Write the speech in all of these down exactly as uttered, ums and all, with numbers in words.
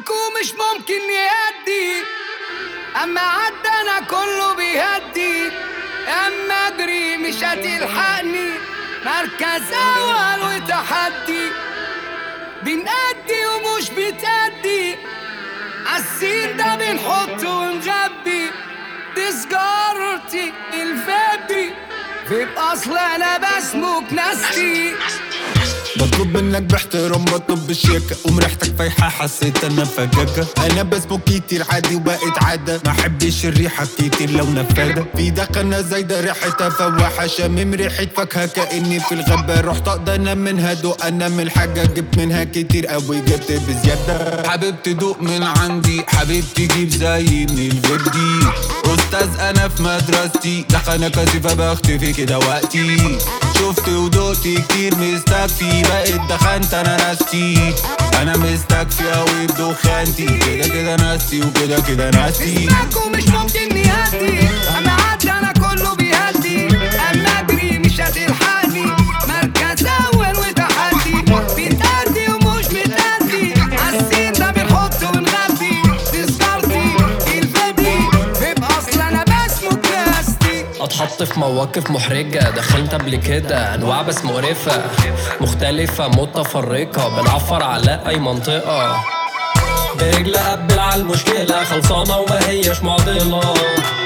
نسمعك ومش ممكن يهدي، اما عدنا كله بيهدي. اما اجري مش هتلحقني، مركز اول وتحدي. بنأدي ومش بتأدي، عالسين ده بنحط ونغبي. دي سجارتي الفابي، في الاصل انا بسموك ناستي. بطلب منك باحترام، بطلب بالشياكة، قوم ريحتك فايحة حسيت انا فجاجة. انا بسموك كتير عادي وبقت عادة، ما حبش الريحة كتير لو نفادة. في دخنة زايدة ريحتها فواحة، شامم ريحة فاكهة كأني في الغابة. رحت اقدر انام منها دوق، انا من الحاجة جبت منها كتير قوي جبت بزيادة. حبيبتي دوق من عندي، حبيبتي جيب زي من الفيدي. استاذ انا في مدرستي، دخنة كثيفة بختفي كده وقتي. شفت ودقت كتير مستكفي، بقيت دخنت انا ناستي. انا مستكفي اوي بدخانتي، كده كده ناستي وكده كده ناستي. نسمعك ومش ممكن نهدي، اما عدى انا كله بيهدي. اما اجري مش هتلحقني، مركز اول وتحدي. بتأدي ومش بتأدي، عالسين ده بنحط ونغبي. تذكرتي الفادي، في اصل انا بسموك ناستي. اتحط في مواقف محرجة، دخلت قبل كده انواع بس مقرفة مختلفة متفرقة، بنعفر على اي منطقة. برجل قبل على المشكلة خلصانة وما هيش معضلة.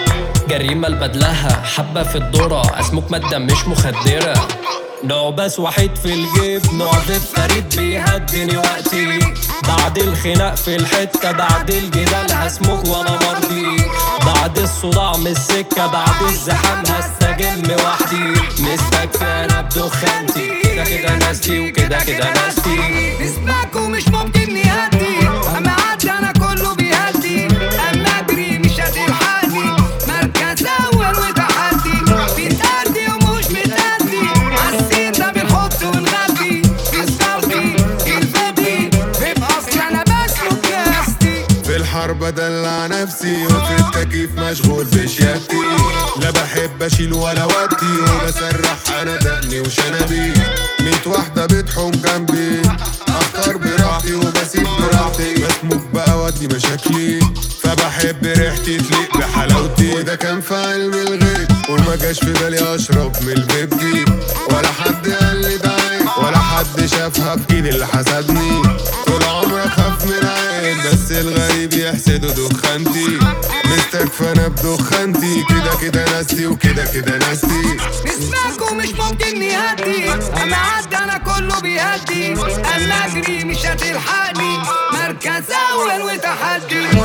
جريمة لبدلها حبة في الذرة، اسمك مادة مش مخدرة. نوع بس وحيد في الجيب، نوع ضيف فريد بيهدني وقتي. بعد الخناق في الحتة، بعد الجدال هسمك وانا مرضي. بعد الصداع من السكة، بعد الزحام هستجم وحدي. مستكفي انا بدخانتي، كده كده ناستي وكده كده ناستي. نسمعك ومش ممكن نهدي، اما عدى انا كله بيهدي. اما اجري مش هتلحقني، مركز اول وتحدي. بتأدي ومش بتأدي، عالسين ده بنحط ونغبي. تذكرتي الفادي، في الاصل انا بسلك ناستي. في الحرب ادلع نفسي، وفي التكييف مشغول بشياكتي. لا بحب اشيل ولا ودي، وبسرح انا دقني وشنبي. ميت واحدة بتحوم جنبي، اختار براحتي وبسيب براحتي. بسموك بقى ودي مشاكلي، فبحب ريحتي تليق بحلاوتي. وده كان في علم الغيب، وما جاش في بالي اشرب من الفيب دي. ولا حد قال لي ده عيب، ولا حد شافها في ايدي اللي حسدني. طول عمري اخاف من عين، بس الغريب يحسده دخانتي. مستكفى انا بدخانتي، كده كده ناستي وكده كده ناستي. نسمعك ومش ممكن نهدي، اما عدى انا كله بيهدي. اما اجري مش هتلحقني، مركز اول وتحدي.